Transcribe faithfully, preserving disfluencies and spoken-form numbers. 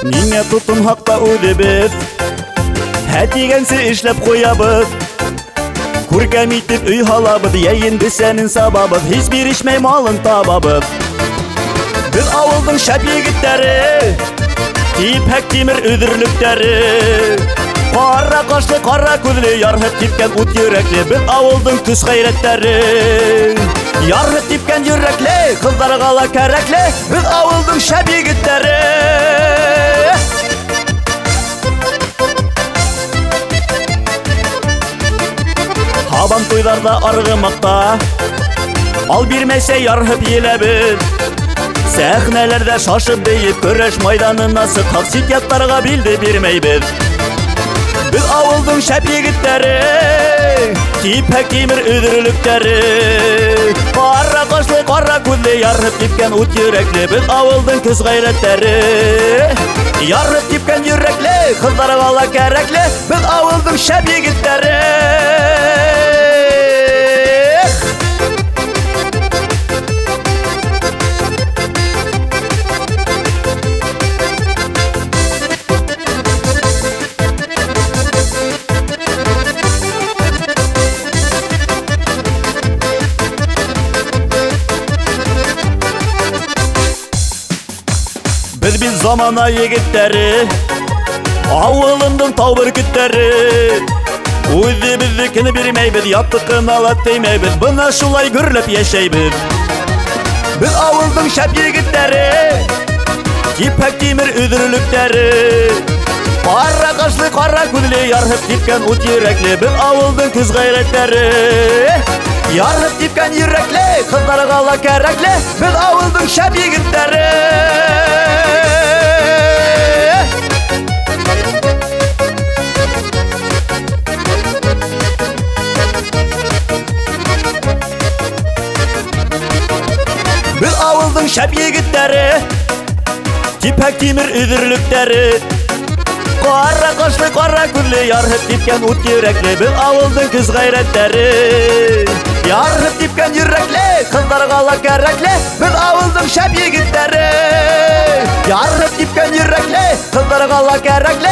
Ниңә тотынһаҡ үҙебеҙ һәтигәнсе эшләп ҡуябыҙ. Күркәм итеп өй һалабыҙ, йәйен бесәнен сабабыҙ, һис бирешмәй малын табабыҙ. Беҙ ауылдың шәп егеттәре, типһәк тимер өҙөрлөктәре. Ҡара ҡашлы, ҡара күҙле, ярһып типкән ут йөрәкле, беҙ ауылдың көс ғәйрәттәре. Ярһып типкән йөрәкле, ҡыҙҙарға ла кәрәкле, беҙ ауылдың шәп егеттәре. Һабан туйҙарҙа арғымаҡта ал бирмәсә ярһып еләбеҙ. Сәхнәләрҙә шашып бейеп, көрәш майданына сыҡһаҡ, ситяттарға билде бирмәйбеҙ. Беҙ ауылдың шәп егеттәре, типһәк тимер өҙөрлөктәре. Ҡара ҡашлы, ҡара күҙле, ярһып типкән ут йөрәкле, беҙ ауылдың көс ғәйрәттәре. Ярһып типкән йөрәкле, ҡыҙҙарға ла кәрәкле, беҙ ауылдың шәп егеттәре. Беҙ бит замана егеттәре, ауылымдың тау бөркөттәре. Үҙебеҙҙекене бирмәйбеҙ, яттыҡына ла теймәйбеҙ, бына шулай гөрләп йәшәйбеҙ. Беҙ ауылдың шәп егеттәре, типһәк тимер өҙөрлөктәре. Ҡара ҡашлы, ҡара күҙле, ярһып типкән ут йөрәкле, беҙ ауылдың көс ғәйрәттәре. Ярһып типкән йөрәкле, ҡыҙҙарға ла кәрәкле, беҙ ауылдың шәп егеттәре. Беҙ ауылдың шәп егеттәре, типһәк тимер өҙөрлөктәре. Ҡара ҡашлы, ҡара күҙле, ярһып типкән ут йөрәкле, беҙ ауылдың көс ғәйрәттәре. Ярһып типкән йөрәкле, ҡыҙҙарға ла кәрәкле, беҙ ауылдың шәп егеттәре. Ярһып типкән йөрәкле, ҡыҙҙарға ла кәрәкле,